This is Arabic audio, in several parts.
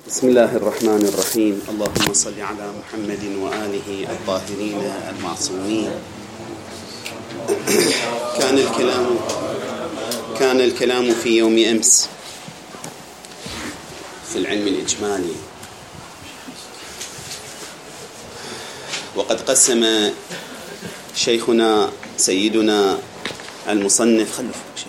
بسم الله الرحمن الرحيم. اللهم صل على محمد وآله الطاهرين المعصومين. كان الكلام في يوم أمس في العلم الإجمالي، وقد قسم شيخنا سيدنا المصنف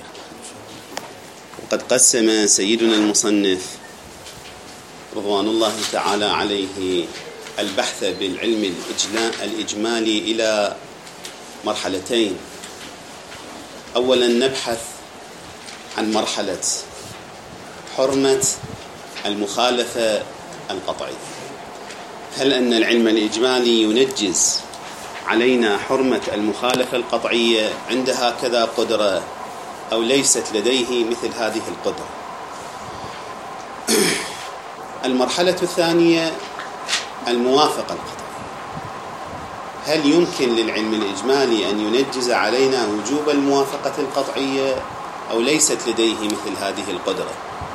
وقد قسم سيدنا المصنف رضوان الله تعالى عليه البحث بالعلم الإجمالي إلى مرحلتين. أولا نبحث عن مرحلة حرمة المخالفة القطعية. هل أن العلم الإجمالي ينجز علينا حرمة المخالفة القطعية؟ عند هكذا قدرة أو ليست لديه مثل هذه القدرة؟ المرحلة الثانية الموافقة القطعية. هل يمكن للعلم الإجمالي أن ينجز علينا وجوب الموافقة القطعية أو ليست لديه مثل هذه القدرة؟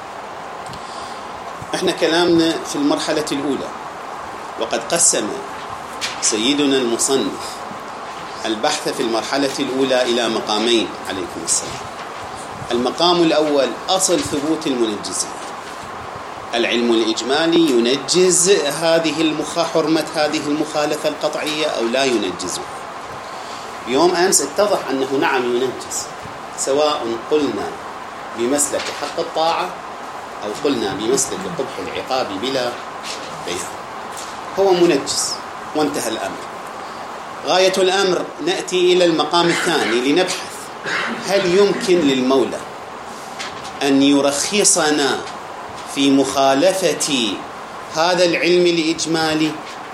احنا كلامنا في المرحلة الأولى، وقد قسم سيدنا المصنف البحث في المرحلة الأولى إلى مقامين عليكم السلام. المقام الأول أصل ثبوت المنجزين. العلم الإجمالي ينجز حرمة هذه المخالفة القطعية أو لا ينجزها؟ يوم أمس اتضح أنه نعم ينجز، سواء قلنا بمسلك حق الطاعة أو قلنا بمسلك قبح العقاب بلا بيان، هو منجز وانتهى الأمر. غاية الأمر نأتي إلى المقام الثاني لنبحث هل يمكن للمولى أن يرخصنا في مخالفة هذا العلم الإجمالي؟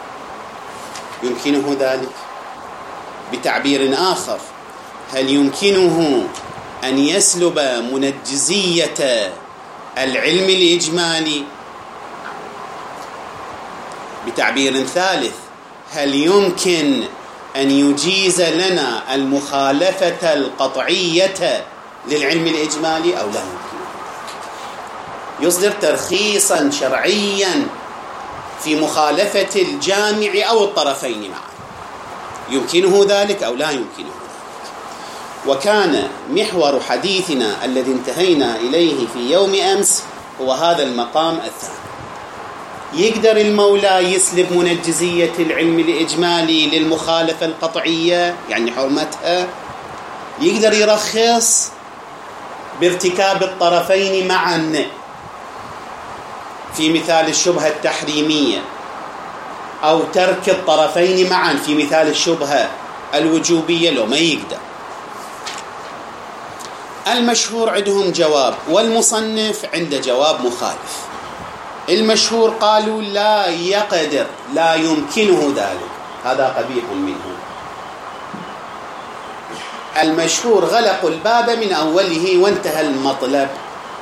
يمكنه ذلك؟ بتعبير آخر، هل يمكنه أن يسلب منجزية العلم الإجمالي؟ بتعبير ثالث، هل يمكن أن يجيز لنا المخالفة القطعية للعلم الإجمالي أو لا يمكن؟ يصدر ترخيصا شرعيا في مخالفة الجامع أو الطرفين معا، يمكنه ذلك أو لا يمكنه ذلك؟ وكان محور حديثنا الذي انتهينا إليه في يوم أمس هو هذا المقام الثاني. يقدر المولى يسلب منجزية العلم الإجمالي للمخالفة القطعية يعني حرمتها؟ يقدر يرخص بارتكاب الطرفين معا في مثال الشبهة التحريمية، أو ترك الطرفين معا في مثال الشبهة الوجوبية؟ لو ما يقدر. المشهور عندهم جواب والمصنف عند جواب مخالف. المشهور قالوا لا يقدر، لا يمكنه ذلك، هذا قبيح منه. المشهور غلقوا الباب من أوله وانتهى المطلب.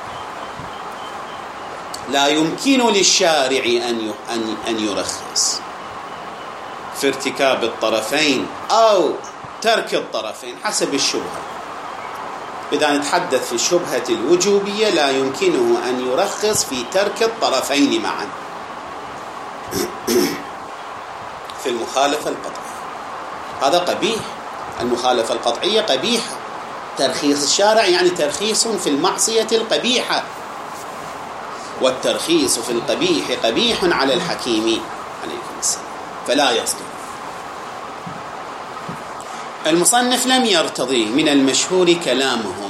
لا يمكن للشارع أن يرخص في ارتكاب الطرفين أو ترك الطرفين حسب الشبهة. إذا نتحدث في الشبهة الوجوبية لا يمكنه أن يرخص في ترك الطرفين معا في المخالفة القطعية. هذا قبيح. المخالفة القطعية قبيحة. ترخيص الشارع يعني ترخيص في المعصية القبيحة، والترخيص في القبيح قبيح على الحكيم عليكم السلام، فلا يصدر. المصنف لم يرتضي من المشهور كلامهم،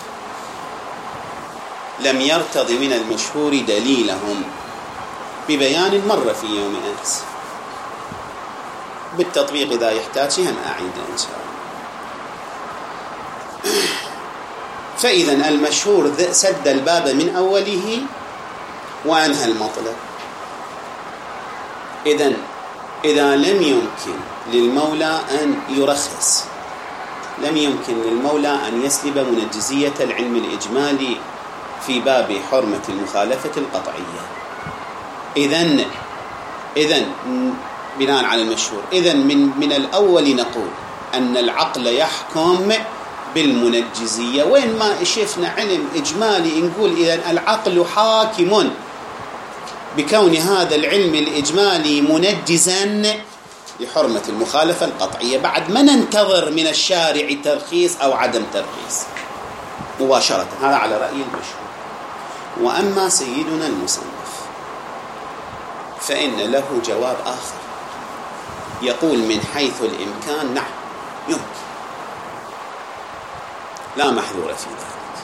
لم يرتضي من المشهور دليلهم ببيان مرة في يوم أمس، بالتطبيق إذا يحتاج هم أعيد إن شاء الله. فإذا المشهور سد الباب من أوله وأنهى المطلب. إذا لم يمكن للمولى أن يرخص، لم يمكن للمولى أن يسلب منجزية العلم الإجمالي في باب حرمة المخالفة القطعية، إذن بناء على المشهور، من الأول نقول أن العقل يحكم بالمنجزية. وين ما شفنا علم إجمالي نقول إذن العقل حاكم بكون هذا العلم الإجمالي منجزا لحرمة المخالفة القطعية بعد ما ننتظر من الشارع ترخيص أو عدم ترخيص مباشرة. هذا على رأي المشهور. وأما سيدنا المصنف فإن له جواب آخر، يقول من حيث الإمكان نعم يمكن، لا محذور في ذلك،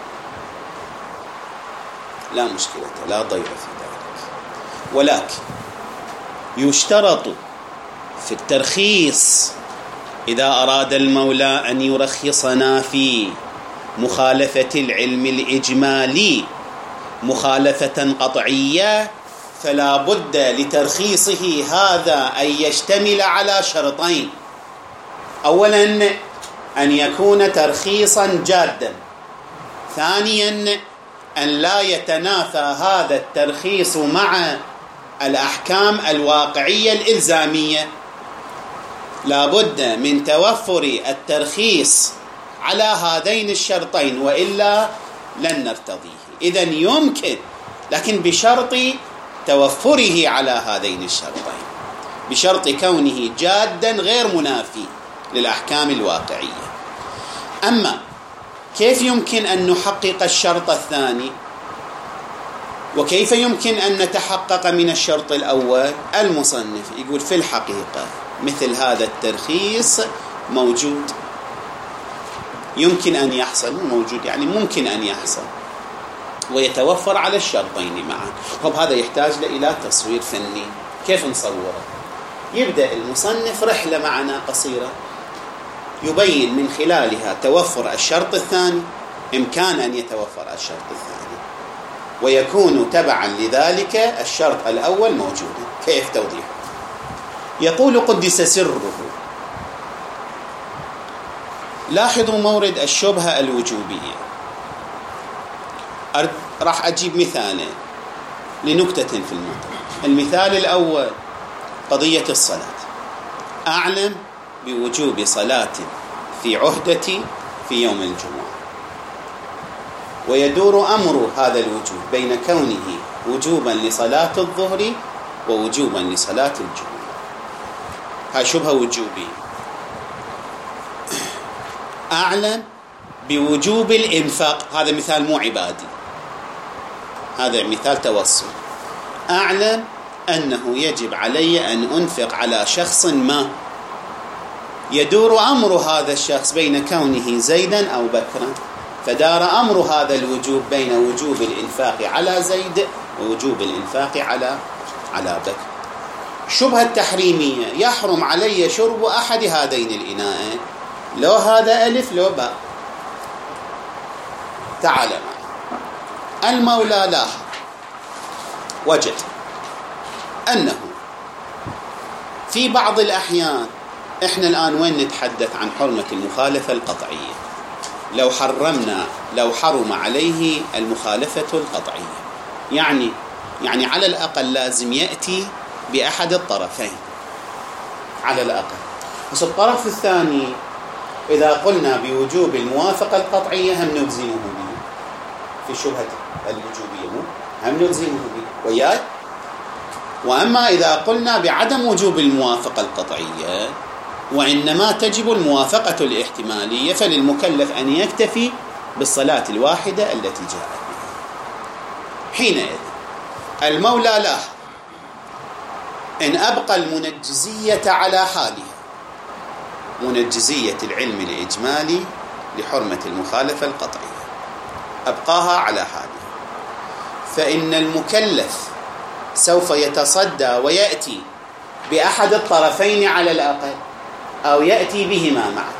لا مشكلة لا ضير في ذلك، ولكن يشترط في الترخيص إذا أراد المولى أن يرخصنا في مخالفة العلم الإجمالي مخالفة قطعية، فلا بد لترخيصه هذا أن يشتمل على شرطين: أولا أن يكون ترخيصا جادا، ثانيا أن لا يتنافى هذا الترخيص مع الأحكام الواقعية الإلزامية. لا بد من توفر الترخيص على هذين الشرطين وإلا لن نرتضيه. إذن يمكن، لكن بشرط توفره على هذين الشرطين، بشرط كونه جادا غير منافي للأحكام الواقعية. أما كيف يمكن أن نحقق الشرط الثاني وكيف يمكن أن نتحقق من الشرط الأول؟ المصنف يقول في الحقيقة مثل هذا الترخيص موجود، يمكن أن يحصل، موجود يعني ممكن أن يحصل ويتوفر على الشرطين معا. طب هذا يحتاج إلى تصوير فني. كيف نصوره؟ يبدأ المصنف رحلة معنا قصيرة يبين من خلالها توفر الشرط الثاني، إمكان أن يتوفر الشرط الثاني، ويكون تبعا لذلك الشرط الأول موجودا. كيف توضيحه؟ يقول قدس سره: لاحظوا مورد الشبهة الوجوبية. راح أجيب مثالين لنكتة في الموضوع. المثال الأول قضية الصلاة. أعلم بوجوب صلاة في عهدتي في يوم الجمعة، ويدور أمر هذا الوجوب بين كونه وجوبا لصلاة الظهر ووجوبا لصلاة الجمعة. هاي شبهة وجوبية. أعلم بوجوب الإنفاق، هذا مثال مو عبادي، هذا مثال توسل. أعلم أنه يجب علي أن أنفق على شخص ما، يدور أمر هذا الشخص بين كونه زيدا أو بكرا، فدار أمر هذا الوجوب بين وجوب الإنفاق على زيد ووجوب الإنفاق على بكر. شبهة التحريمية: يحرم علي شرب أحد هذين الإناءين، لو هذا ألف لو باء. تعال معي. المولى لاحظ وجد أنه في بعض الأحيان، إحنا الآن وين نتحدث عن حرمة المخالفة القطعية، لو حرم عليه المخالفة القطعية، يعني على الأقل لازم يأتي بأحد الطرفين على الأقل. بس الطرف الثاني إذا قلنا بوجوب الموافقة القطعية هم نلزمه به في شبهة الوجوبية، هم نلزمه به وياي. وأما إذا قلنا بعدم وجوب الموافقة القطعية وإنما تجب الموافقة الاحتمالية، فللمكلف أن يكتفي بالصلاة الواحدة التي جاءت بها. حينئذ المولى لاحظ إن أبقى المنجزية على حالها، منجزية العلم الإجمالي لحرمة المخالفة القطعية، أبقاها على حالها، فإن المكلف سوف يتصدى ويأتي بأحد الطرفين على الأقل، أو يأتي بهما معا.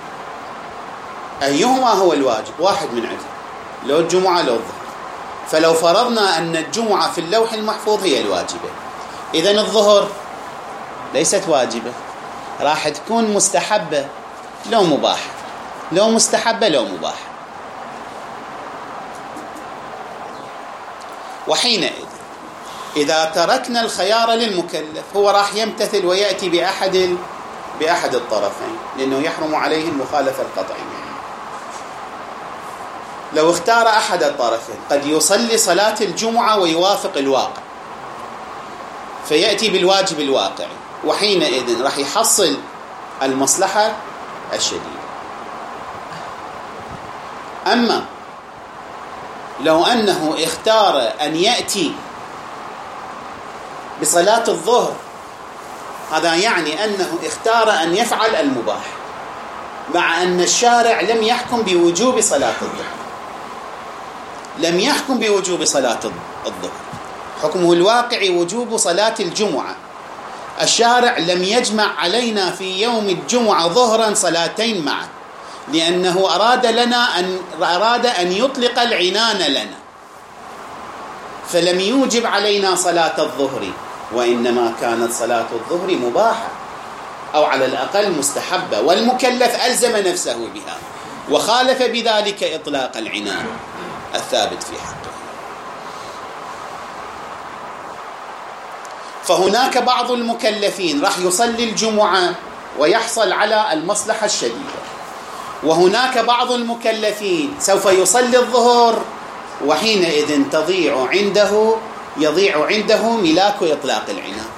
أيهما هو الواجب؟ واحد من عدة، لو الجمعة لو الظهر. فلو فرضنا أن الجمعة في اللوح المحفوظ هي الواجبة، إذن الظهر ليست واجبة، راح تكون مستحبة لو مباح، لو مستحبة لو مباح. وحينئذ إذا تركنا الخيار للمكلف هو راح يمتثل ويأتي بأحد الطرفين، لأنه يحرم عليه المخالفة القطعية. لو اختار أحد الطرفين قد يصلي صلاة الجمعة ويوافق الواقع، فيأتي بالواجب الواقعي، وحينئذ راح يحصل المصلحة الشديدة. أما لو أنه اختار أن يأتي بصلاة الظهر، هذا يعني أنه اختار أن يفعل المباح، مع أن الشارع لم يحكم بوجوب صلاة الظهر، لم يحكم بوجوب صلاة الظهر، حكمه الواقعي وجوب صلاة الجمعة. الشارع لم يجمع علينا في يوم الجمعة ظهرا صلاتين معا، لأنه أراد أن يطلق العنان لنا، فلم يوجب علينا صلاة الظهر، وإنما كانت صلاة الظهر مباحة أو على الأقل مستحبة، والمكلف ألزم نفسه بها، وخالف بذلك إطلاق العنان الثابت في حقه. فهناك بعض المكلفين راح يصلي الجمعة ويحصل على المصلحة الشديدة، وهناك بعض المكلفين سوف يصلي الظهر، وحينئذ يضيع عنده ملاك إطلاق العنان.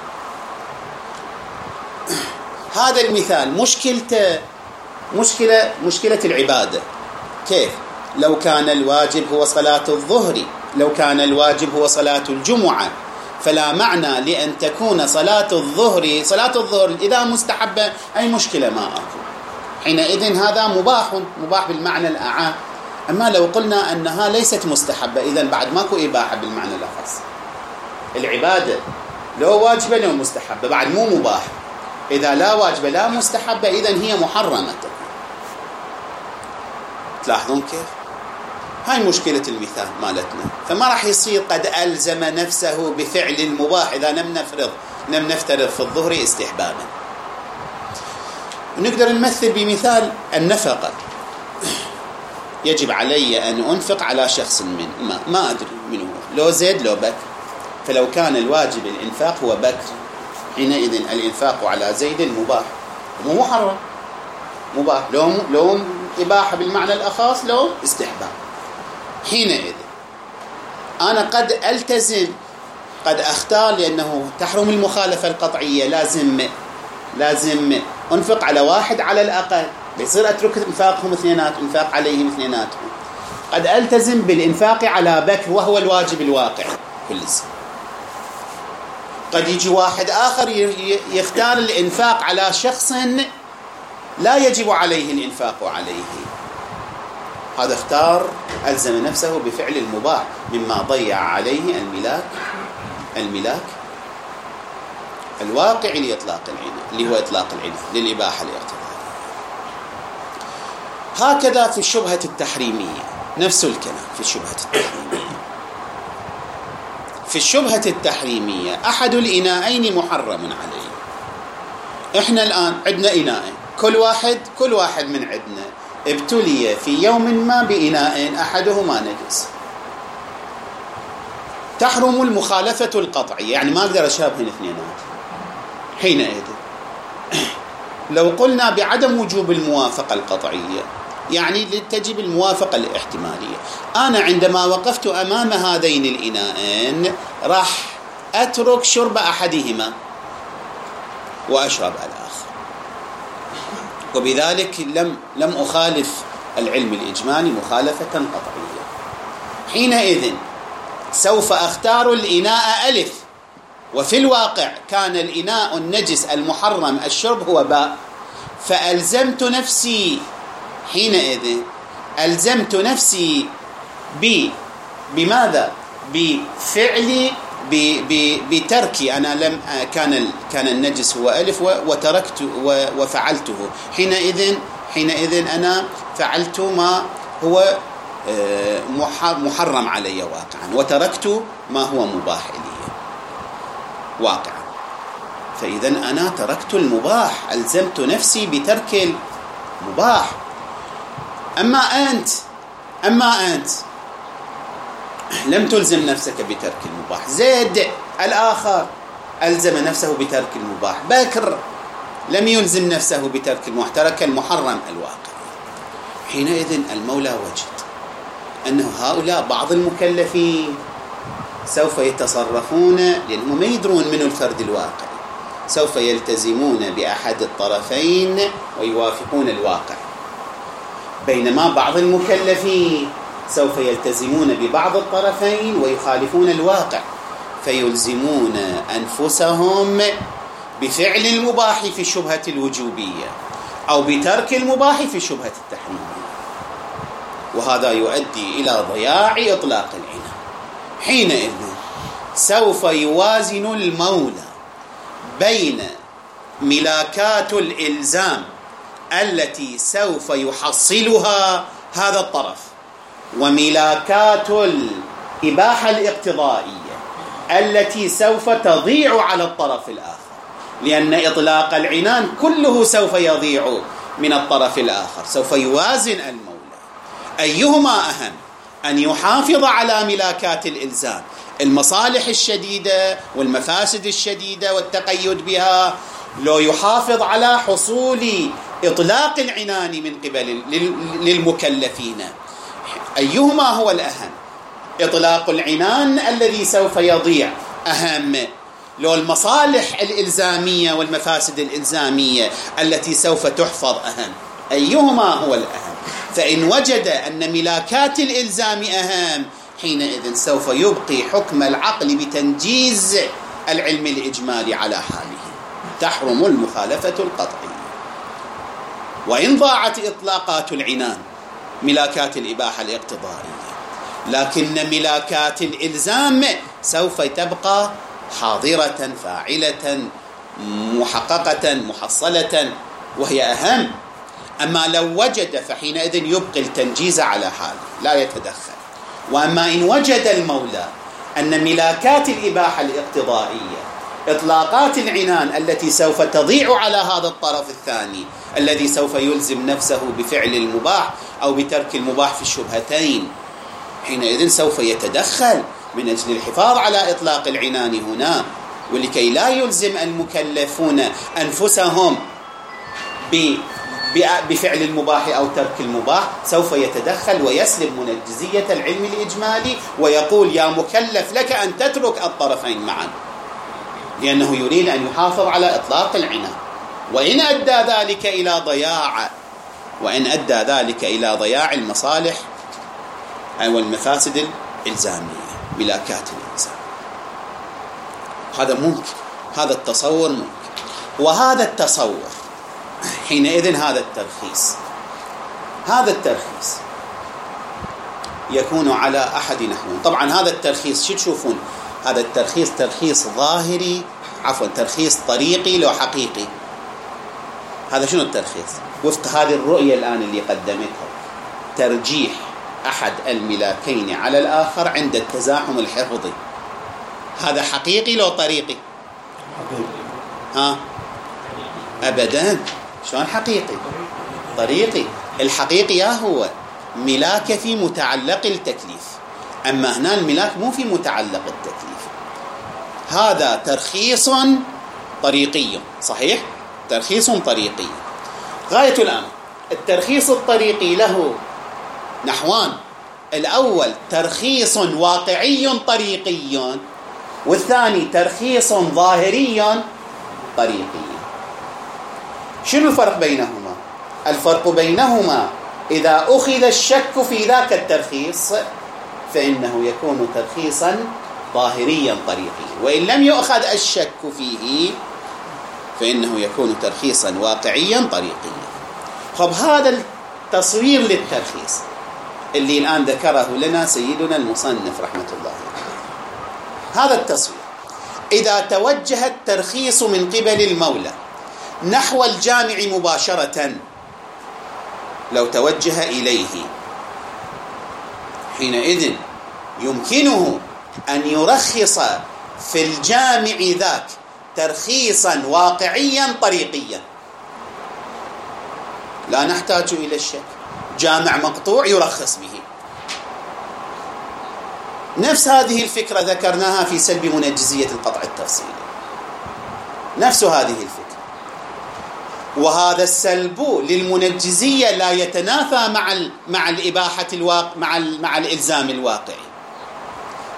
هذا المثال مشكلته مشكلة العبادة. كيف؟ لو كان الواجب هو صلاة الظهر، لو كان الواجب هو صلاة الجمعة، فلا معنى لأن تكون صلاة الظهر إذا مستحبة أي مشكلة ما أكو، حينئذ هذا مباح بالمعنى الأعام. أما لو قلنا أنها ليست مستحبة، إذن بعد ماكو إباحة بالمعنى الأخص. العبادة لو واجبة لو مستحبة بعد مو مباح، إذا لا واجبة لا مستحبة إذن هي محرمة. تلاحظون كيف؟ هاي مشكلة المثال مالتنا. فما راح يصير قد ألزم نفسه بفعل المباح إذا لم نفترض في الظهر استحبابا. نقدر نمثل بمثال النفقة. يجب علي أن أنفق على شخص ما أدري منه، لو زيد لو بكر، فلو كان الواجب الإنفاق هو بكر، حينئذ الإنفاق على زيد مباح، مو محرم، مباح، لو إباحة بالمعنى الأخص، لو استحباب. حينئذ أنا قد ألتزم، قد أختار، لأنه تحرم المخالفة القطعية، لازم أنفق على واحد على الأقل، بيصير أترك إنفاقهم اثنيناتهم، إنفاق عليهم اثنيناتهم. قد ألتزم بالإنفاق على بكر وهو الواجب الواقع كل سنة. قد يجي واحد آخر يختار الإنفاق على شخص لا يجب عليه الإنفاق عليه، هذا اختار ألزم نفسه بفعل المباح مما ضيع عليه الملاك الواقع لإطلاق العنان، اللي هو إطلاق العنان للإباحة الاعتبارية. هكذا في الشبهة التحريمية نفس الكلام. في الشبهة التحريمية أحد الإناءين محرم عليه. إحنا الآن عندنا إناءين، كل واحد من عندنا ابتلي في يوم ما بإناء أحدهما نجس، تحرم المخالفة القطعية، يعني ما أقدر أشابه الاثنينات. حينئذ لو قلنا بعدم وجوب الموافقة القطعية، يعني تجب الموافقة الاحتمالية. أنا عندما وقفت أمام هذين الإناءين راح أترك شرب أحدهما وأشرب الآخر، وبذلك لم أخالف العلم الإجمالي مخالفة قطعية. حينئذ سوف أختار الإناء ألف، وفي الواقع كان الإناء النجس المحرم الشرب هو باء، فألزمت نفسي حينئذ بماذا؟ بفعلي، بتركي. أنا كان النجس هو ألف وتركت وفعلته، حينئذ أنا فعلت ما هو محرم علي واقعا، وتركت ما هو مباح لي واقعا. فإذا أنا تركت المباح، ألزمت نفسي بترك المباح. أما أنت لم تلزم نفسك بترك المباح. زيد الآخر ألزم نفسه بترك المباح. بكر لم يلزم نفسه بترك المباح، ترك المحرم الواقع. حينئذ المولى وجد أنه هؤلاء بعض المكلفين سوف يتصرفون، لأنهم ما يدرون من الفرد الواقعي، سوف يلتزمون بأحد الطرفين ويوافقون الواقع، بينما بعض المكلفين سوف يلتزمون ببعض الطرفين ويخالفون الواقع، فيلزمون أنفسهم بفعل المباح في الشبهة الوجوبية أو بترك المباح في الشبهة التحريمية، وهذا يؤدي إلى ضياع إطلاق العنان. حينئذ سوف يوازن المولى بين ملاكات الإلزام التي سوف يحصلها هذا الطرف وملاكات الإباحة الاقتضائية التي سوف تضيع على الطرف الآخر، لأن إطلاق العنان كله سوف يضيع من الطرف الآخر. سوف يوازن المولى أيهما أهم، أن يحافظ على ملاكات الإلزام، المصالح الشديدة والمفاسد الشديدة والتقيد بها، لو يحافظ على حصول إطلاق العنان من قبل للمكلفين، أيهما هو الأهم؟ إطلاق العنان الذي سوف يضيع أهم، لو المصالح الإلزامية والمفاسد الإلزامية التي سوف تحفظ أهم؟ أيهما هو الأهم؟ فإن وجد أن ملاكات الإلزام أهم، حينئذ سوف يبقي حكم العقل بتنجيز العلم الإجمالي على حاله، تحرم المخالفة القطعية. وإن ضاعت إطلاقات العنان ملاكات الإباحة الاقتضائية، لكن ملاكات الإلزام سوف تبقى حاضرة فاعلة محققة محصلة وهي أهم. أما لو وجد فحينئذ يبقي التنجيز على حاله لا يتدخل. وأما إن وجد المولى أن ملاكات الإباحة الاقتضائية إطلاقات العنان التي سوف تضيع على هذا الطرف الثاني الذي سوف يلزم نفسه بفعل المباح أو بترك المباح في الشبهتين، حينئذ سوف يتدخل من أجل الحفاظ على إطلاق العنان هنا، ولكي لا يلزم المكلفون أنفسهم بفعل المباح أو ترك المباح، سوف يتدخل ويسلب منجزية العلم الإجمالي ويقول يا مكلف لك أن تترك الطرفين معا، لأنه يريد أن يحافظ على إطلاق العنان. وإن أدى ذلك إلى ضياع المصالح أو المفاسد الإلزامية ملاكات الإلزام، هذا ممكن، هذا التصور ممكن. وهذا التصور حينئذ هذا الترخيص يكون على أحد نحوين. طبعا هذا الترخيص شو تشوفون؟ هذا الترخيص ترخيص ظاهري، ترخيص طريقي لو حقيقي. هذا شنو الترخيص؟ وفق هذه الرؤية الآن اللي قدمتها، ترجيح أحد الملاكين على الآخر عند التزاحم الحفظي. هذا حقيقي لو طريقي؟ أبدا. شلون حقيقي؟ طريقي. الحقيقي هو ملاك في متعلق التكليف، أما هنا الملاك مو في متعلق التكليف. هذا ترخيص طريقي، صحيح؟ ترخيص طريقي. غاية الأمر الترخيص الطريقي له نحوان: الأول ترخيص واقعي طريقي، والثاني ترخيص ظاهري طريقي. شنو الفرق بينهما؟ الفرق بينهما إذا أخذ الشك في ذاك الترخيص فإنه يكون ترخيصا ظاهريا طريقيا، وإن لم يؤخذ الشك فيه فإنه يكون ترخيصا واقعيا طريقيا. خب هذا التصوير للترخيص اللي الآن ذكره لنا سيدنا المصنف رحمة الله عليه، هذا التصوير إذا توجه الترخيص من قبل المولى نحو الجامع مباشرة، لو توجه إليه حينئذ يمكنه أن يرخص في الجامع ذاك ترخيصا واقعيا طريقيا، لا نحتاج إلى الشك، جامع مقطوع يرخص به. نفس هذه الفكرة ذكرناها في سلب منجزية القطع التفصيلي، نفس هذه الفكرة. وهذا السلب للمنجزية لا يتنافى مع الإباحة مع الإلزام الواقعي.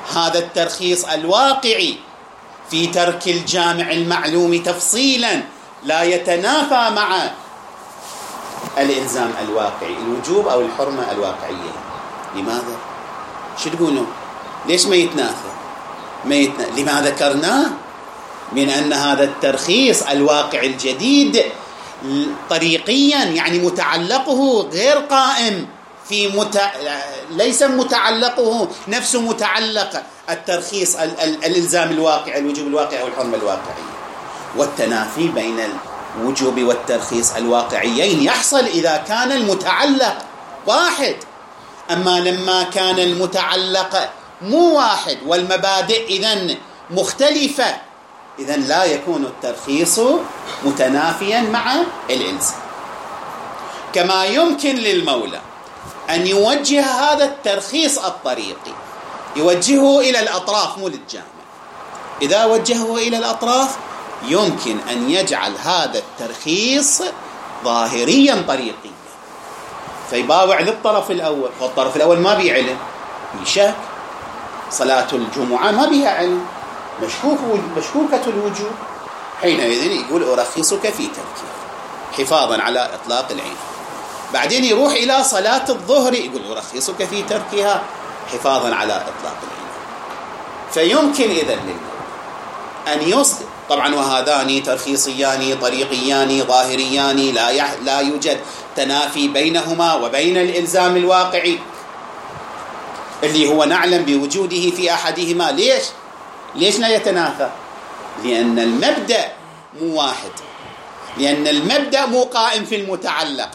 هذا الترخيص الواقعي في ترك الجامع المعلوم تفصيلا لا يتنافى مع الإلزام الواقعي، الوجوب أو الحرمة الواقعية. لماذا؟ شو تقولون؟ ليش ما يتنافى؟ لما ذكرناه من أن هذا الترخيص الواقع الجديد طريقيا، يعني متعلقه غير قائم في ليس متعلقه نفس متعلق الترخيص الإلزام الواقع، الوجوب الواقع أو الحرمة الواقعية. والتنافي بين الوجوب والترخيص الواقعيين يحصل إذا كان المتعلق واحد. أما لما كان المتعلق مو واحد والمبادئ إذن مختلفة، إذن لا يكون الترخيص متنافيا مع الإلزام. كما يمكن للمولى أن يوجه هذا الترخيص الطريقي، يوجهه إلى الأطراف مو للجامع. إذا وجهه إلى الأطراف يمكن أن يجعل هذا الترخيص ظاهريا طريقيا، فيباوع للطرف الأول، والطرف الأول ما بيه علم، يشك صلاة الجمعة ما بها علم، مشكوكة الوجوب، حينئذ يقول أرخصك في تركها حفاظا على إطلاق العين. بعدين يروح إلى صلاة الظهر يقول أرخصك في تركها حفاظا على إطلاق العين. فيمكن إذن للمولى أن يصدر، طبعا وهذان ترخيصيان طريقيان ظاهريان لا يوجد تنافي بينهما وبين الإلزام الواقعي اللي هو نعلم بوجوده في أحدهما. ليش لا يتنافى؟ لأن المبدأ مو واحد، لأن المبدأ مو قائم في المتعلق.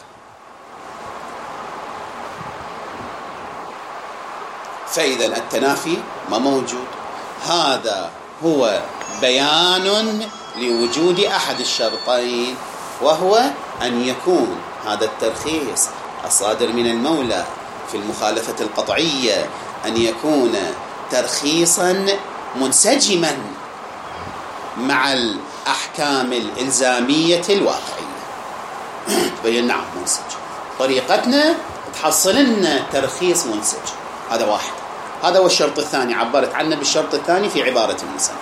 فإذا التنافي ما موجود. هذا هو بيان لوجود أحد الشرطين، وهو أن يكون هذا الترخيص الصادر من المولى في المخالفة القطعية أن يكون ترخيصا منسجما مع الأحكام الإلزامية الواقعية. بين نعم منسجم، طريقتنا تحصل لنا ترخيص منسجم. هذا واحد. هذا هو الشرط الثاني، عبرت عنه بالشرط الثاني في عبارة المصنف.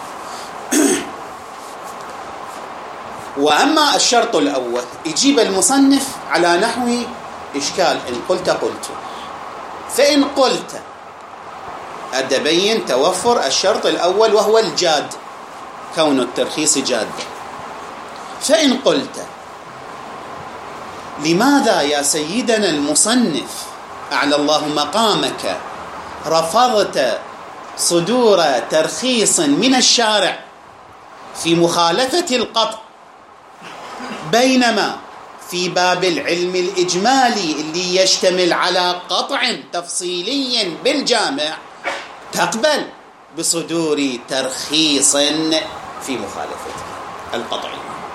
وأما الشرط الأول يجيب المصنف على نحو إشكال: إن قلت فإن قلت أتبين توفر الشرط الأول وهو الجاد، كون الترخيص جاد. فإن قلت لماذا يا سيدنا المصنف أعلى الله مقامك رفضت صدور ترخيص من الشارع في مخالفة القطع، بينما في باب العلم الإجمالي اللي يشتمل على قطع تفصيلي بالجامع تقبل بصدور ترخيص في مخالفته القطعي؟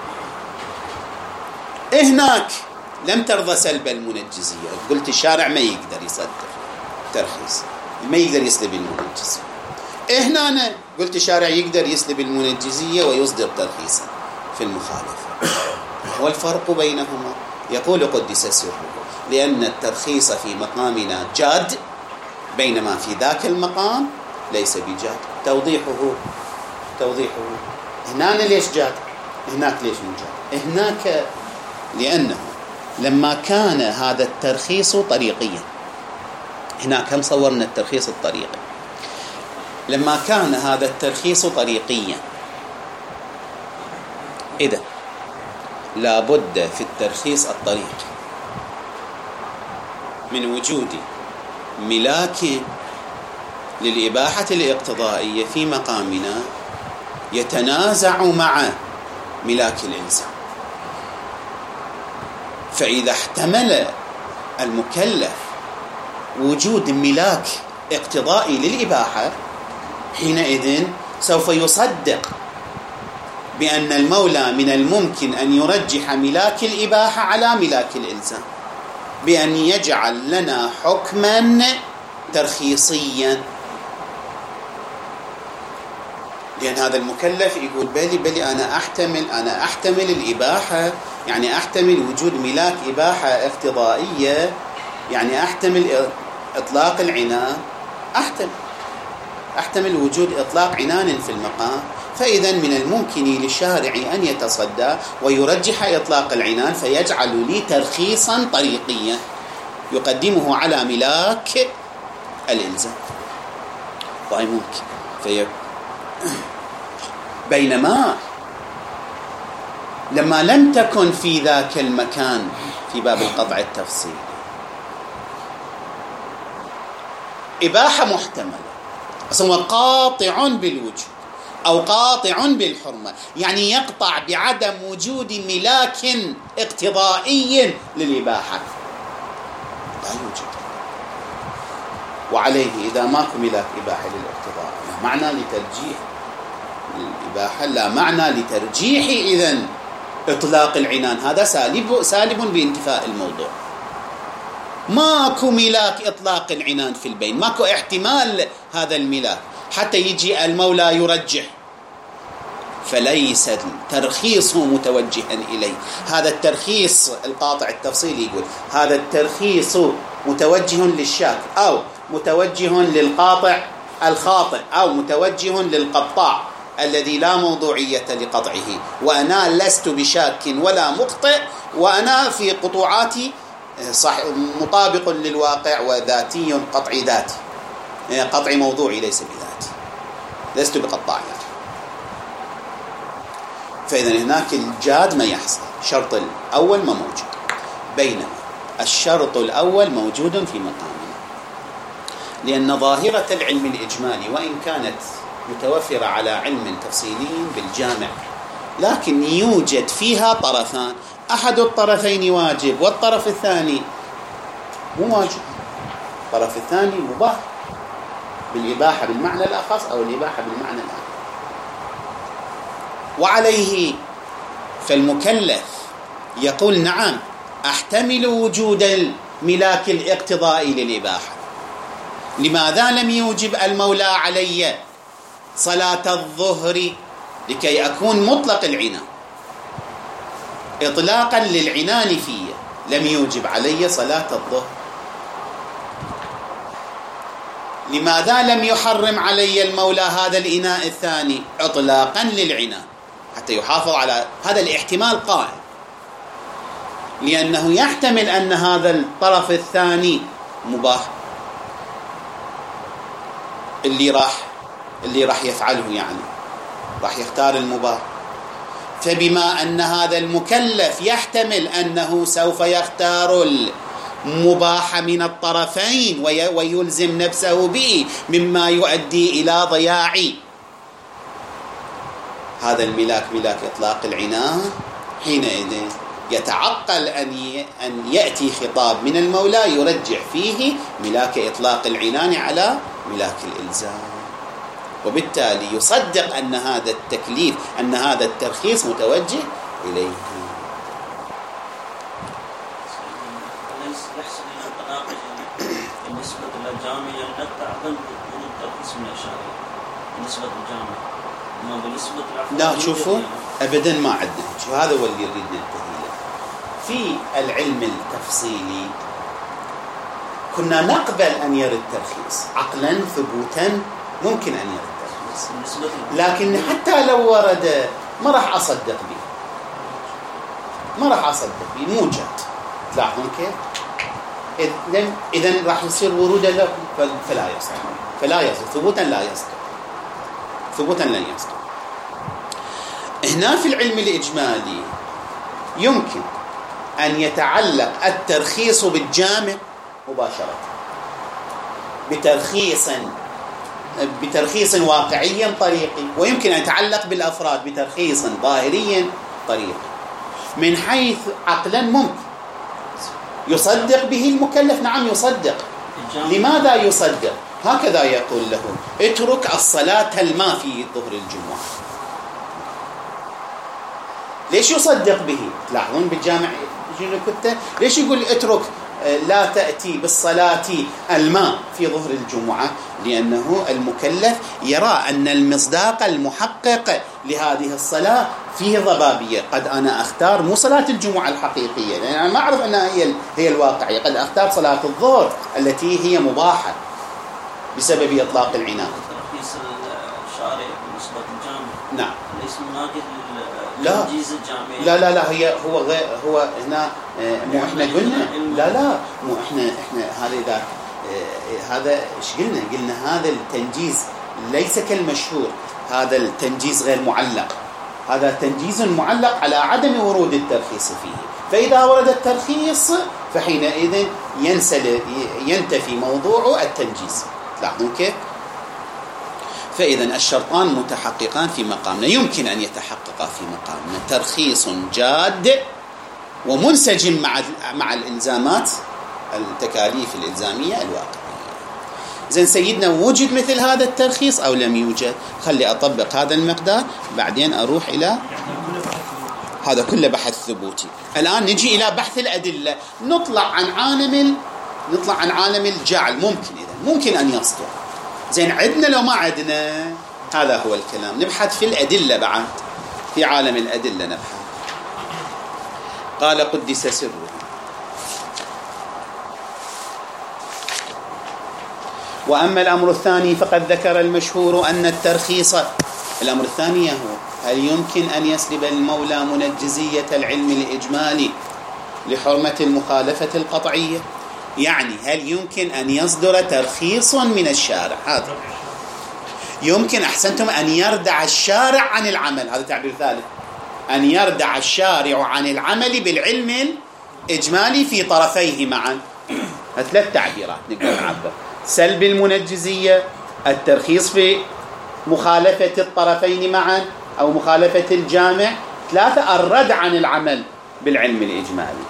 هناك لم ترضى سلب المنجزية، قلت الشارع ما يقدر يصدر ترخيص، ما يقدر يسلب المنجزية. هنا أنا قلت الشارع يقدر يسلب المنجزية ويصدر ترخيصا في المخالفة. هو الفرق بينهما؟ يقول قدس سره: لأن الترخيص في مقامنا جاد، بينما في ذاك المقام ليس بجاد. توضيحه هنا ليش جاد، هناك ليش مو جاد. هناك لأنه لما كان هذا الترخيص طريقيا، هناك هم صورنا الترخيص الطريقي، لما كان هذا الترخيص طريقيا إذا لابد في الترخيص الطريقي من وجود ملاك للإباحة الاقتضائية في مقامنا يتنازع مع ملاك الإلزام. فإذا احتمل المكلف وجود ملاك اقتضائي للإباحة، حينئذ سوف يصدق بأن المولى من الممكن أن يرجح ملاك الإباحة على ملاك الإلزام، بأن يجعل لنا حكما ترخيصيا. لأن هذا المكلف يقول بلي أنا أحتمل الإباحة، يعني أحتمل وجود ملاك إباحة اقتضائية، يعني أحتمل إطلاق العنان، أحتمل. أحتمل وجود إطلاق عنان في المقام، فإذا من الممكن للشارع أن يتصدى ويرجح إطلاق العنان فيجعل لي ترخيصا طريقيا يقدمه على ملاك الإلزام، وهي ممكن. بينما لما لم تكن في ذاك المكان في باب القطع التفصيلي إباحة محتملة، أصلا قاطع بالوجود أو قاطع بالحرمة، يعني يقطع بعدم وجود ملاك اقتضائي للإباحة، لا يوجد. وعليه إذا ماكو ملاك إباحة للاقتضاء لا معنى لترجيح الإباحة، لا معنى لترجيح إذن إطلاق العنان، هذا سالب بانتفاء الموضوع. ماكو ملاك إطلاق العنان في البين، ماكو احتمال هذا الملاك حتى يجي المولى يرجح، فليس الترخيص متوجها إليه. هذا الترخيص القاطع التفصيلي يقول هذا الترخيص متوجه للشاك أو متوجه للقاطع الخاطئ أو متوجه للقطاع الذي لا موضوعية لقطعه، وأنا لست بشاك ولا مخطئ، وأنا في قطوعاتي صح مطابق للواقع وذاتي قطعي ذاتي، قطعي موضوعي ليس بذاتي، لست بقطاع يعني. فإذا هناك الجاد ما يحصل، الشرط الأول ما موجود، بينما الشرط الأول موجود في مقامنا، لأن ظاهرة العلم الإجمالي وإن كانت متوفرة على علم تفصيلي بالجامع، لكن يوجد فيها طرفان، أحد الطرفين واجب والطرف الثاني مو واجب، الطرف الثاني مباح بالإباحة بالمعنى الأخص أو الإباحة بالمعنى الأعم. وعليه فالمكلف يقول نعم أحتمل وجود الملاك الاقتضائي للإباحة. لماذا لم يوجب المولى علي صلاة الظهر؟ لكي أكون مطلق العنان إطلاقا للعنان فيه، لم يوجب علي صلاة الظهر. لماذا لم يحرم علي المولى هذا الإناء الثاني؟ إطلاقا للعنان حتى يحافظ على هذا الاحتمال قائم، لأنه يحتمل أن هذا الطرف الثاني مباح اللي راح يفعله، يعني راح يختار المباح. فبما أن هذا المكلف يحتمل أنه سوف يختار المباح من الطرفين ويلزم نفسه به مما يؤدي إلى ضياع هذا الملاك، ملاك إطلاق العنان، حينئذ يتعقل أن يأتي خطاب من المولى يرجح فيه ملاك إطلاق العنان على ملاك الإلزام، وبالتالي يصدق أن هذا التكليف، أن هذا الترخيص متوجه إليه. يحصل التناقض بالنسبة للجامع يقطع ضمن الترخيص من الشارع بالنسبة للجامع، أما بالنسبة لا شوفوا أبدا ما عندنا شو، هذا هو اللي يريد ننتهي له. في العلم التفصيلي كنا نقبل أن يرد الترخيص عقلا ثبوتا، ممكن أن يرد الترخيص، لكن حتى لو ورد ما راح أصدق به، ما راح أصدق به، موجد. تلاحظون كيف؟ إذن راح يصير ورود له فلا يصدق، فلا يصدق ثبوتا، لا يصدق ثبوتا، لن يصدق. هنا في العلم الإجمالي يمكن أن يتعلق الترخيص بالجامع مباشرة بترخيص واقعي طريقي، ويمكن أن يتعلق بالأفراد بترخيص ظاهري طريقي، من حيث عقلا ممكن يصدق به المكلف. نعم يصدق. لماذا يصدق؟ هكذا يقول له اترك الصلاة الما في ظهر الجمعة. ليش يصدق به؟ تلاحظون بالجامع ليش يقول اترك لا تأتي بالصلاة الماء في ظهر الجمعة؟ لأنه المكلف يرى أن المصداق المحقق لهذه الصلاة فيه ضبابية. قد أنا أختار مو صلاة الجمعة الحقيقية، لأن أنا ما أعرف أنها هي الواقعية، قد أختار صلاة الظهر التي هي مباحة بسبب إطلاق العنان. ليس مناقض للتنجيز الجامعي. لا هو هنا مو احنا قلنا لا مو احنا هذا اذا هذا ايش قلنا هذا التنجيز ليس كالمشهور، هذا التنجيز غير معلق، هذا تنجيز معلق على عدم ورود الترخيص فيه، فإذا ورد الترخيص فحينئذ ينتفي موضوع التنجيز. تلاحظون كيف؟ فإذا الشرطان متحققان في مقامنا، يمكن أن يتحققا في مقامنا ترخيص جاد ومنسجم مع الإلزامات التكاليف الإلزامية الواقعية. زين سيدنا، وجد مثل هذا الترخيص أو لم يوجد؟ خلي أطبق هذا المقدار بعدين أروح إلى هذا كله بحث ثبوتي. الآن نجي إلى بحث الأدلة، نطلع عن عالم الجعل. ممكن أن يصدر. زين عندنا لو ما عندنا؟ هذا هو الكلام. نبحث في الأدلة بعد، في عالم الأدلة نبحث. قال قدس سره: وأما الأمر الثاني فقد ذكر المشهور أن الترخيص. الأمر الثاني هو: هل يمكن أن يسلب المولى منجزية العلم الإجمالي لحرمة المخالفة القطعية؟ يعني هل يمكن أن يصدر ترخيص من الشارع؟ هذا يمكن. أحسنتم، أن يردع الشارع عن العمل، هذا تعبير ثالث، أن يردع الشارع عن العمل بالعلم الإجمالي في طرفيه معا. ثلاث تعبيرات نقدر نعبر: سلب المنجزية، الترخيص في مخالفة الطرفين معا أو مخالفة الجامع، ثلاثة الردع عن العمل بالعلم الإجمالي.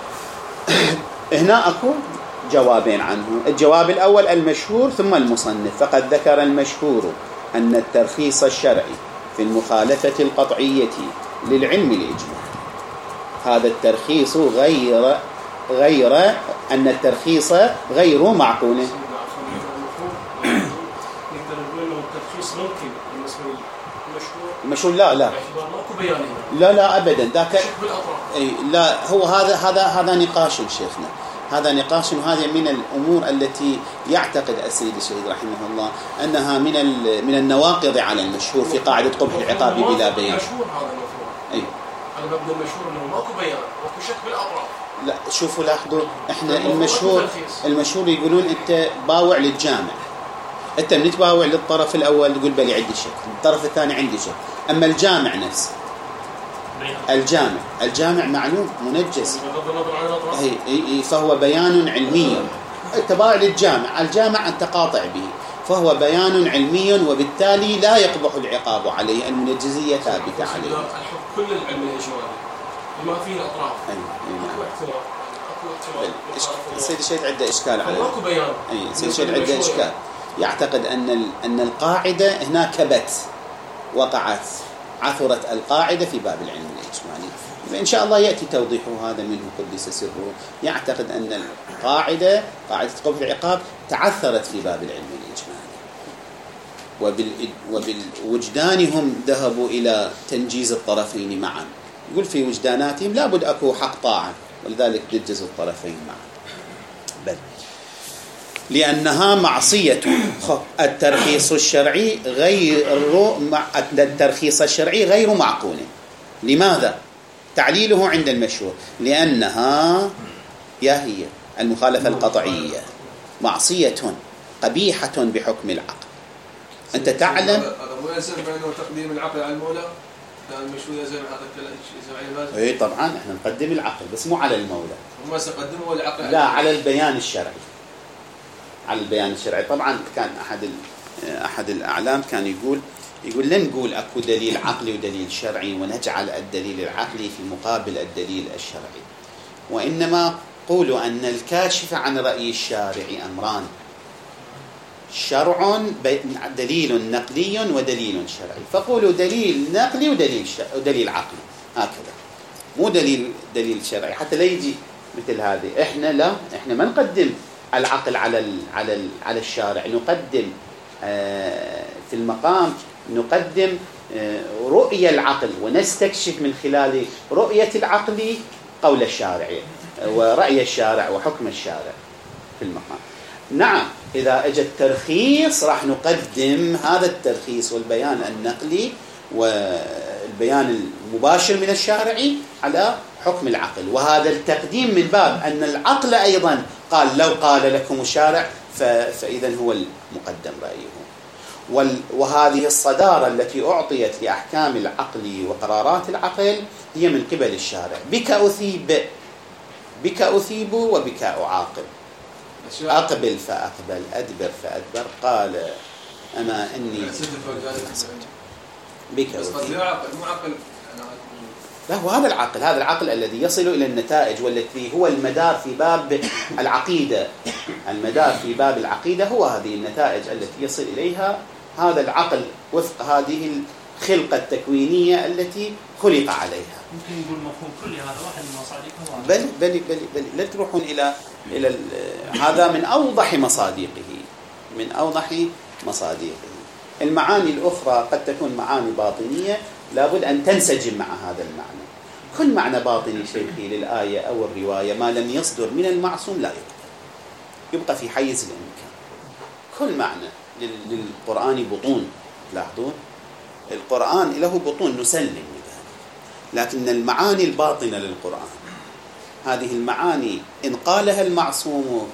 هنا أكو جوابين عنه. الجواب الأول المشهور ثم المصنف. فقد ذكر المشهور أن الترخيص الشرعي في المخالفة القطعية للعلم الإجمالي، هذا الترخيص غير أن الترخيص غير معقول. نقدر نقول انه الترخيص ممكن بالنسبه للمشهور. لا ماكو بيان. لا ابدا ذاك. لا هو هذا نقاش شيخنا، هذا نقاش، وهذا من الامور التي يعتقد السيد الشهيد رحمه الله انها من النواقض على المشهور في قاعده قبح العقاب بلا بيان. المشهور هذا المفروض. اي انا مبدا المشهور انه ماكو بيان، ماكو شك بالاطراف. لا شوفوا لاحظوا، احنا المشهور يقولون انت باوع للجامع، انت من تباوع للطرف الاول تقول بلي عندي شك، الطرف الثاني عندي شك. اما الجامع نفسه، الجامع معلوم منجز، فهو بيان علمي. انت باوع للجامع، الجامع انت قاطع به، فهو بيان علمي، وبالتالي لا يقبح العقاب عليه، المنجزيه ثابته عليه. الحكم كل العلم الاجمالي ما فيه الاطراف. السيد الشهيد عنده اشكال على ماكو بيان. السيد الشهيد عنده اشكال، يعتقد ان القاعده هنا كبت، وقعت، عثرت القاعده في باب العلم الاجمالي. فان شاء الله ياتي توضيح هذا منه قدس سره. يعتقد ان قاعده قبح العقاب تعثرت في باب العلم الاجمالي، وبالوجدانهم ذهبوا الى تنجيز الطرفين معا. يقول في وجداناتهم لابد اكو حق طاعه، ولذلك نجز الطرفين معا. بل لأنها معصية. الترخيص الشرعي غير معقول. لماذا؟ تعليله عند المشهور: لأنها هي المخالفة القطعية معصية قبيحة بحكم العقل. أنت تعلم مو يلزم بأنه تقديم العقل على المولى، كان المشهور يلزم هذا اي طبعا احنا نقدم العقل بس مو على المولى. هم سيقدموا العقل لا على البيان الشرعي. على البيان الشرعي. طبعا كان أحد الأعلام كان يقول لن نقول أكو دليل عقلي ودليل شرعي ونجعل الدليل العقلي في مقابل الدليل الشرعي، وإنما قولوا أن الكاشف عن رأي الشارع أمران: شرع دليل نقلي ودليل شرعي. فقولوا دليل نقلي ودليل عقلي، هكذا، مو دليل شرعي، حتى لا يجي مثل هذه. احنا ما نقدم العقل على الشارع، نقدم في المقام نقدم رؤية العقل، ونستكشف من خلال رؤية العقل قول الشارع ورأي الشارع وحكم الشارع في المقام. نعم إذا أجى الترخيص راح نقدم هذا الترخيص والبيان النقلي والبيان المباشر من الشارع على حكم العقل. وهذا التقديم من باب أن العقل أيضا قال لو قال لكم الشارع فإذا هو المقدم رأيه. وهذه الصدارة التي أعطيت لأحكام العقل وقرارات العقل هي من قبل الشارع. بك أثيب وبك أعاقب، أقبل فأقبل، أدبر فأدبر، قال أما إني بك أثيب. لا، وهذا العقل، هذا العقل الذي يصل إلى النتائج، والذي هو المدار في باب العقيدة. المدار في باب العقيدة هو هذه النتائج التي يصل إليها هذا العقل وفق هذه الخلقة التكوينية التي خلق عليها. ممكن نقول مفهوم كلي هذا واحد من مصادقه. بل لا تروحون إلى هذا من أوضح مصادقه، من أوضح مصادقه. المعاني الأخرى قد تكون معاني باطنية لابد أن تنسجم مع هذا المعنى. كل معنى باطني شيخي للآية أو الرواية ما لم يصدر من المعصوم لا يبقى في حيز الإمكان. كل معنى للقرآن بطون، لاحظون القرآن له بطون نسلم بذلك، لكن المعاني الباطنة للقرآن هذه المعاني إن قالها المعصوم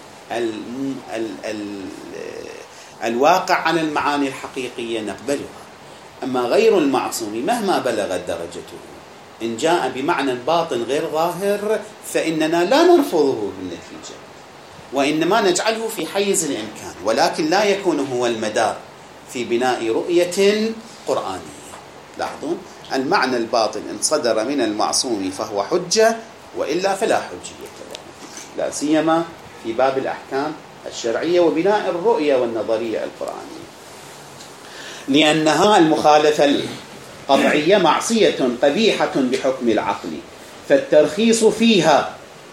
الواقع عن المعاني الحقيقية نقبلها. أما غير المعصوم مهما بلغت درجته إن جاء بمعنى باطن غير ظاهر فإننا لا نرفضه بالنتيجة، وإنما نجعله في حيز الإمكان، ولكن لا يكون هو المدار في بناء رؤية قرآنية. لاحظون المعنى الباطن إن صدر من المعصوم فهو حجة، وإلا فلا حجية له، لا سيما في باب الأحكام الشرعية وبناء الرؤية والنظرية القرآنية. لأنها المخالفة القطعية معصية قبيحة بحكم العقل، فالترخيص فيها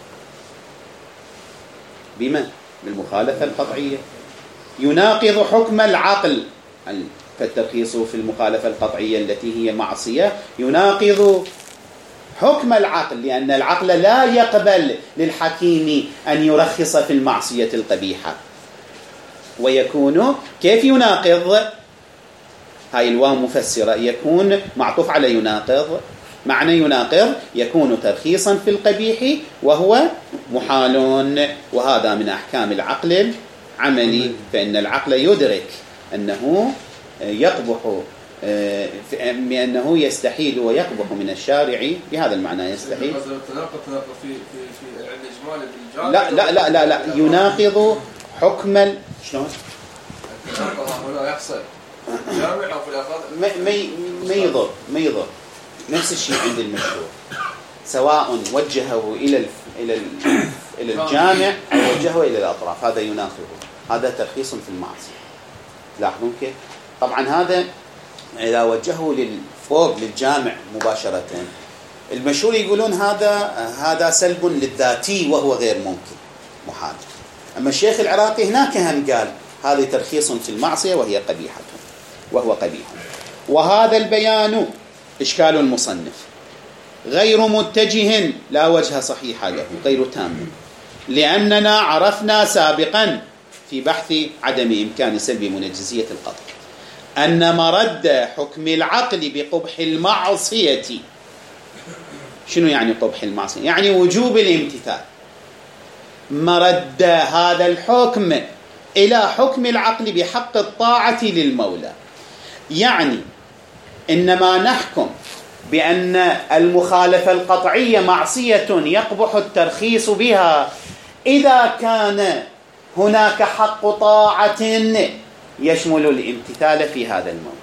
بما؟ بالمخالفة القطعية يناقض حكم العقل. فالترخيص في المخالفة القطعية التي هي معصية يناقض حكم العقل، لأن العقل لا يقبل للحكيم أن يرخص في المعصية القبيحة. ويكون كيف يناقض؟ هاي الواو مفسرة، يكون معطوف على يناقض. معنى يناقض يكون ترخيصا في القبيح وهو محال، وهذا من أحكام العقل العملي، فإن العقل يدرك أنه يقبح، بأنه يستحيل ويقبح من الشارع بهذا المعنى. يستحيل لا يناقض حكم شلون هنا يحصل جامع أو في الأفراد ما يضر نفس الشيء عند المشروع، سواء وجهه إلى الجامع أو وجهه إلى الأطراف، هذا يناقضه، هذا ترخيص في المعصية. لاحظون كيف؟ طبعا هذا إذا وجهه للفوق للجامع مباشرة، المشهور يقولون هذا سلب للذاتي وهو غير ممكن محال. أما الشيخ العراقي هناك هم قال هذا ترخيص في المعصية وهي قبيحة وهو قبيح. وهذا البيان إشكال المصنف غير متجه، لا وجه صحيح له، غير تام، لأننا عرفنا سابقا في بحث عدم إمكان سلب منجزية القطع أن مرد حكم العقل بقبح المعصية. شنو يعني قبح المعصية؟ يعني وجوب الامتثال. مرد هذا الحكم إلى حكم العقل بحق الطاعة للمولى، يعني إنما نحكم بأن المخالفة القطعية معصية يقبح الترخيص بها إذا كان هناك حق طاعة يشمل الامتثال في هذا الموضوع.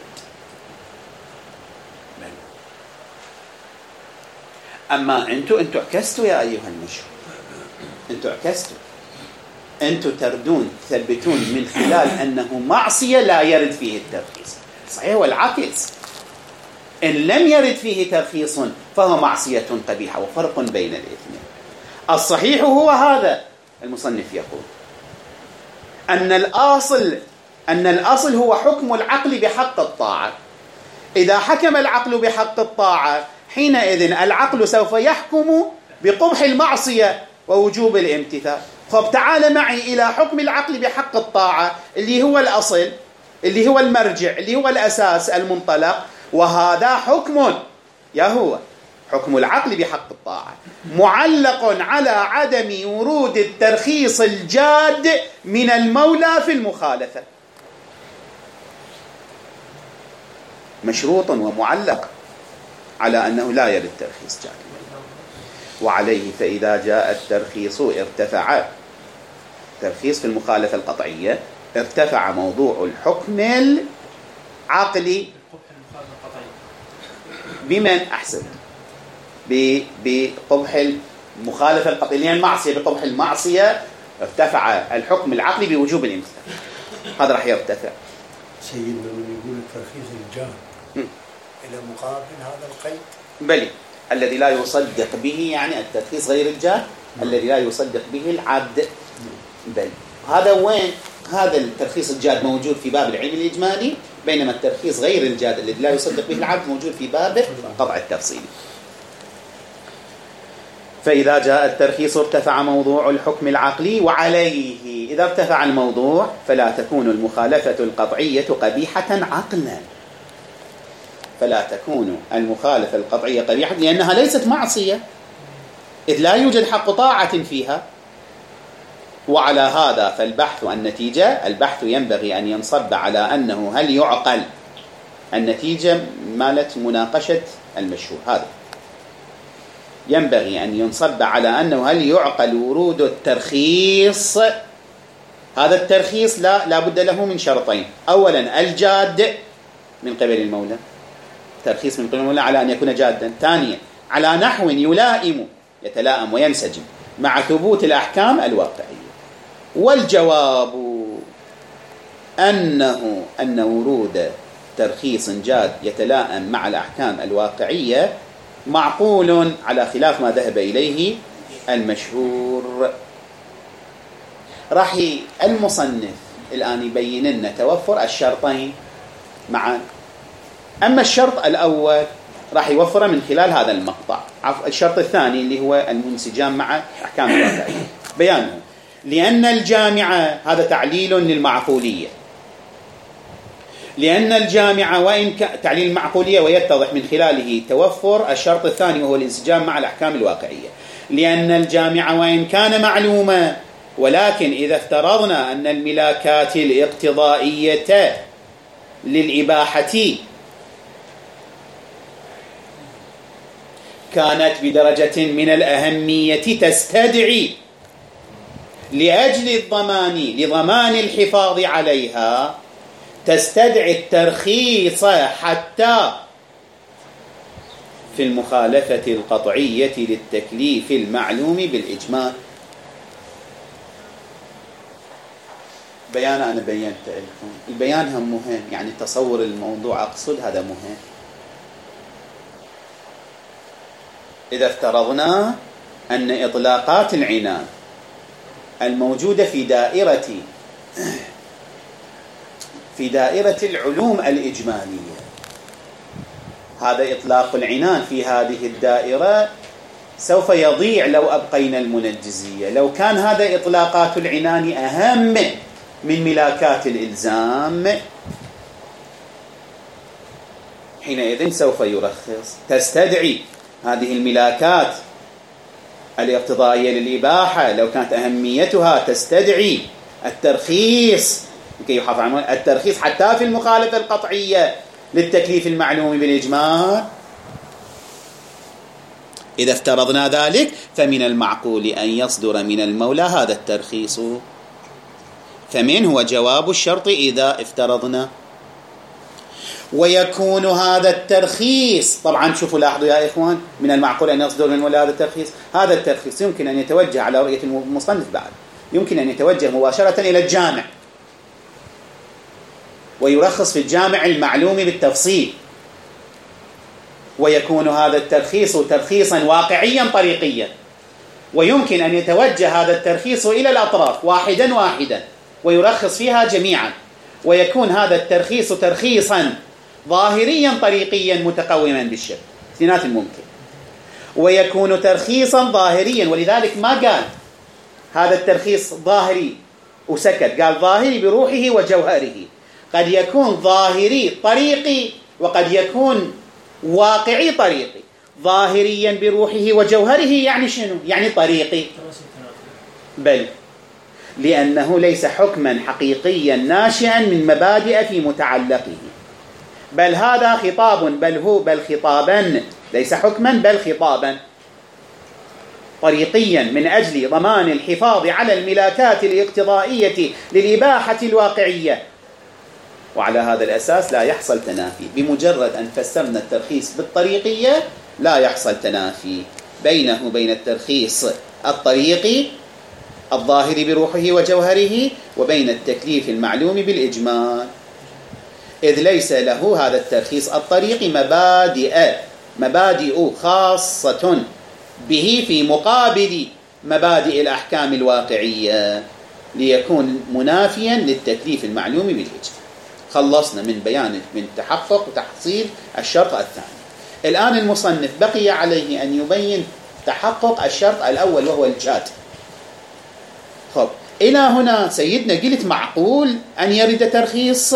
أما أنتوا عكستوا يا أيها المشهور، أنتوا عكستوا، أنتوا تردون تثبتون من خلال أنه معصية لا يرد فيه الترخيص. صحيح والعكس، إن لم يرد فيه ترخيص فهو معصية قبيحة، وفرق بين الاثنين. الصحيح هو هذا المصنف يقول أن الأصل هو حكم العقل بحق الطاعة. إذا حكم العقل بحق الطاعة حينئذ العقل سوف يحكم بقبح المعصية ووجوب الامتثال. فابتعال معي إلى حكم العقل بحق الطاعة اللي هو الأصل، اللي هو المرجع، اللي هو الأساس المنطلق، وهذا حكم هو حكم العقل بحق الطاعة معلق على عدم ورود الترخيص الجاد من المولى في المخالفة، مشروط ومعلق على أنه لا يرد ترخيص جاد. وعليه فإذا جاء الترخيص ارتفع ترخيص في المخالفة القطعية، ارتفع موضوع الحكم العقلي بمن أحسن بقبح المخالفة القطعية، لأن المعصية بقبح المعصية ارتفع الحكم العقلي بوجوب الامتثال، هذا راح يرتفع. سيدنا من يقول الترخيص الجاد إلى مقابل هذا القيد، بلي الذي لا يصدق به، يعني الترخيص غير الجاد الذي لا يصدق به العبد. بل هذا وين؟ هذا الترخيص الجاد موجود في باب العلم الإجمالي، بينما الترخيص غير الجاد الذي لا يصدق به العبد موجود في باب قطع التفصيل. فإذا جاء الترخيص ارتفع موضوع الحكم العقلي، وعليه إذا ارتفع الموضوع فلا تكون المخالفة القطعية قبيحة عقلا، فلا تكون المخالفة القطعية قبيحة لأنها ليست معصية، إذ لا يوجد حق طاعة فيها. وعلى هذا فالبحث النتيجة، البحث ينبغي أن ينصب على أنه هل يعقل، النتيجة مالت مناقشة المشهور، هذا ينبغي أن ينصب على أنه هل يعقل ورود الترخيص. هذا الترخيص لا بد له من شرطين: أولا الجاد من قبل المولى، ترخيص من قبل المولى على أن يكون جادا. ثانيا على نحو يتلائم وينسجم مع ثبوت الأحكام الواقعية. والجواب أن ورود ترخيص جاد يتلائم مع الأحكام الواقعية معقول على خلاف ما ذهب إليه المشهور. راح المصنف الآن يبين لنا توفر الشرطين معا. أما الشرط الأول راح يوفره من خلال هذا المقطع. الشرط الثاني اللي هو المنسجام مع أحكام الواقعية، بيانه لأن الجامعة، هذا تعليل للمعقولية، لأن الجامعة وإن تعليل المعقولية ويتضح من خلاله توفر الشرط الثاني وهو الانسجام مع الأحكام الواقعية. لأن الجامعة وإن كان معلوما، ولكن إذا افترضنا أن الملاكات الاقتضائية للإباحة كانت بدرجة من الأهمية تستدعي لأجل لضمان الحفاظ عليها، تستدعي الترخيص حتى في المخالفة القطعية للتكليف المعلوم بالإجمال. بيان أنا بينت لكم، البيان هم مهم، يعني تصور الموضوع أقصد هذا مهم. إذا افترضنا أن إطلاقات العنان الموجودة في دائرة العلوم الإجمالية، هذا إطلاق العنان في هذه الدائرة سوف يضيع لو أبقينا المنجزية. لو كان هذا إطلاقات العنان أهم من ملاكات الإلزام، حينئذ سوف يرخص. تستدعي هذه الملاكات الاقتضائية للإباحة لو كانت أهميتها تستدعي الترخيص لكي يحافظ على الترخيص حتى في المخالفة القطعية للتكليف المعلوم بالإجمال. إذا افترضنا ذلك فمن المعقول أن يصدر من المولى هذا الترخيص. فمن هو جواب الشرط إذا افترضنا. ويكون هذا الترخيص، طبعا شوفوا لاحظوا يا إخوان، من المعقول أن يصدر من المولى هذا الترخيص. هذا الترخيص يمكن أن يتوجه على رؤية المصنف بعد، يمكن أن يتوجه مباشرة إلى الجامع ويرخص في الجامع المعلوم بالتفصيل، ويكون هذا الترخيص ترخيصا واقعيا طريقيا. ويمكن أن يتوجه هذا الترخيص إلى الأطراف واحدا واحدا ويرخص فيها جميعا، ويكون هذا الترخيص ترخيصا ظاهريا طريقيا متقوما بالشرع، اثنينات الممكن. ويكون ترخيصا ظاهريا، ولذلك ما قال هذا الترخيص ظاهري وسكت، قال ظاهري بروحه وجوهره. قد يكون ظاهري طريقي وقد يكون واقعي طريقي. ظاهريا بروحه وجوهره يعني شنو؟ يعني طريقي، بل لأنه ليس حكما حقيقيا ناشئا من مبادئ في متعلقه، بل هذا خطاب، بل خطابا، ليس حكما بل خطابا طريقيا من أجل ضمان الحفاظ على الملاكات الاقتضائية للإباحة الواقعية. وعلى هذا الأساس لا يحصل تنافي. بمجرد أن فسرنا الترخيص بالطريقية لا يحصل تنافي بينه وبين الترخيص الطريقي الظاهر بروحه وجوهره وبين التكليف المعلوم بالإجمال، إذ ليس له هذا الترخيص الطريقي مبادئ خاصة به في مقابل مبادئ الأحكام الواقعية ليكون منافيا للتكليف المعلوم بالإجمال. خلصنا من بيان من تحقق وتحصيل الشرط الثاني. الآن المصنف بقي عليه أن يبين تحقق الشرط الأول وهو الجاد. خب إلى هنا سيدنا قلت معقول أن يرد ترخيص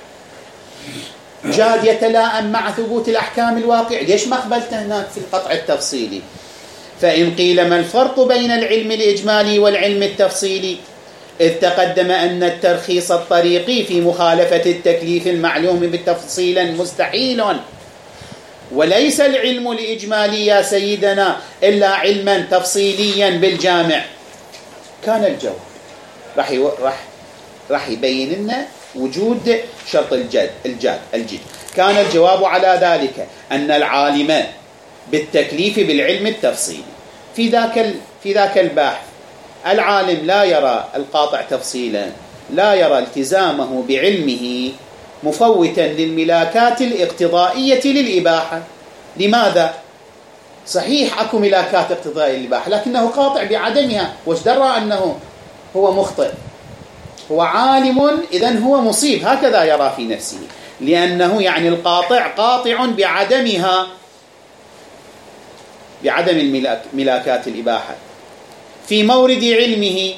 جاد يتلائم مع ثبوت الأحكام الواقع؟ ليش ما قبلت هناك في القطع التفصيلي؟ فإن قيل ما الفرق بين العلم الإجمالي والعلم التفصيلي؟ إذ تقدم أن الترخيص الطريقي في مخالفة التكليف المعلوم بالتفصيل مستحيل، وليس العلم الإجمالي يا سيدنا إلا علما تفصيليا بالجامع. كان الجواب راح يبين لنا وجود شرط الجد. كان الجواب على ذلك أن العالم بالتكليف بالعلم التفصيلي في ذاك البحث العالم لا يرى القاطع تفصيلا، لا يرى التزامه بعلمه مفوتا للملاكات الاقتضائية للإباحة. لماذا؟ صحيح أكو ملاكات اقتضائية للإباحة لكنه قاطع بعدمها، وش درى أنه هو مخطئ؟ هو عالم، إذن هو مصيب، هكذا يرى في نفسه، لأنه يعني القاطع قاطع بعدمها، بعدم ملاكات الإباحة في مورد علمه،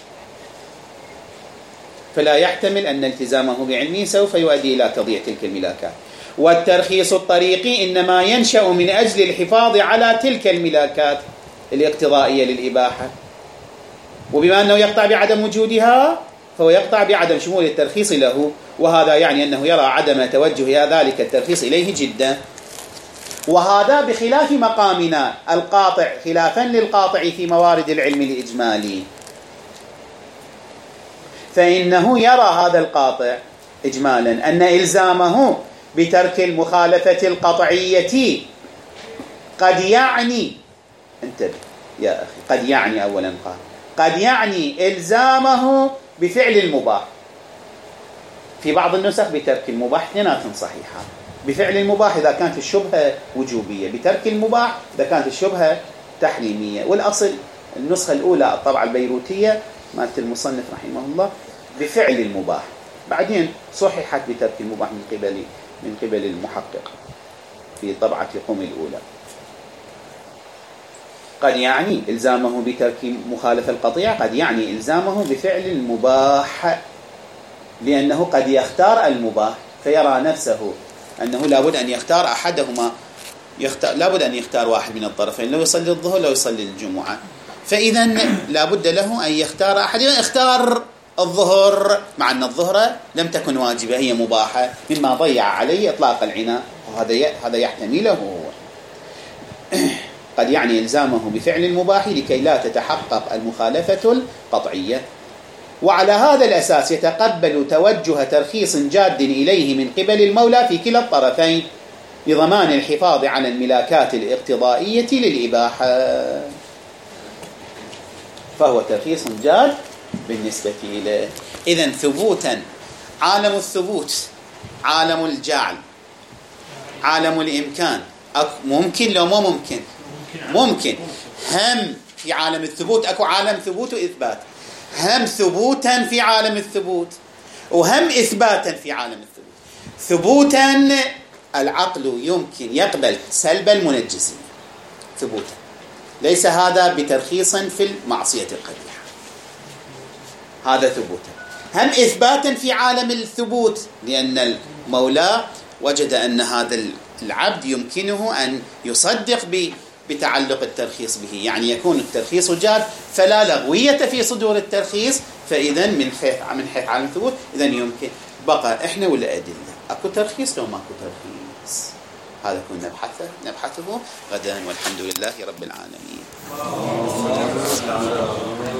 فلا يحتمل أن التزامه بعلمه سوف يؤدي إلى تضييع تلك الملاكات. والترخيص الطريقي إنما ينشأ من أجل الحفاظ على تلك الملاكات الاقتضائية للإباحة، وبما أنه يقطع بعدم وجودها فهو يقطع بعدم شمول الترخيص له، وهذا يعني أنه يرى عدم توجه ذلك الترخيص إليه جدا. وهذا بخلاف مقامنا القاطع، خلافا للقاطع في موارد العلم الإجمالي، فإنه يرى هذا القاطع إجمالا أن إلزامه بترك المخالفة القطعية قد يعني، انتبه يا أخي، قد يعني أولا قد يعني إلزامه بفعل المباح. في بعض النسخ بترك المباح، اثنين صحيحة. بفعل المباح إذا كانت الشبهة وجوبية، بترك المباح إذا كانت الشبهة تحريمية. والأصل النسخة الأولى الطبعة البيروتية مالت المصنف رحمه الله بفعل المباح، بعدين صححت بترك المباح من قبل المحقق في طبعة قم الأولى. قد يعني إلزامه بترك مخالفة القطيعة، قد يعني إلزامه بفعل المباح، لأنه قد يختار المباح فيرى نفسه أنه لابد أن يختار أحدهما، لابد أن يختار واحد من الطرفين، لو يصلي الظهر لو يصلي الجمعة، فإذا لابد له أن يختار أحدهما. اختار الظهر مع أن الظهر لم تكن واجبة، هي مباحة، مما ضيع عليه إطلاق العناء، وهذا يحتمله. قد يعني إلزامه بفعل المباح لكي لا تتحقق المخالفة القطعية. وعلى هذا الأساس يتقبل توجه ترخيص جاد إليه من قبل المولى في كلا الطرفين لضمان الحفاظ على الملاكات الاقتضائية للإباحة، فهو ترخيص جاد بالنسبة إليه. إذن ثبوتا، عالم الثبوت، عالم الجعل، عالم الإمكان، ممكن لو مو ممكن؟ ممكن. هم في عالم الثبوت أكو عالم ثبوت وإثبات، هم ثبوتا في عالم الثبوت وهم إثباتا في عالم الثبوت. ثبوتا العقل يمكن يقبل سلب المنجسين ثبوتا، ليس هذا بترخيص في المعصية القبيحة، هذا ثبوتا. هم إثباتا في عالم الثبوت، لأن المولى وجد أن هذا العبد يمكنه أن يصدق بتعلق الترخيص به، يعني يكون الترخيص جاد فلا لغوية في صدور الترخيص، فإذا من حيث عالم الثبوت إذا يمكن بقى إحنا ولا أدلة، أكو ترخيص لو ماكو ترخيص. هذا كنا نبحثه غدا، والحمد لله رب العالمين.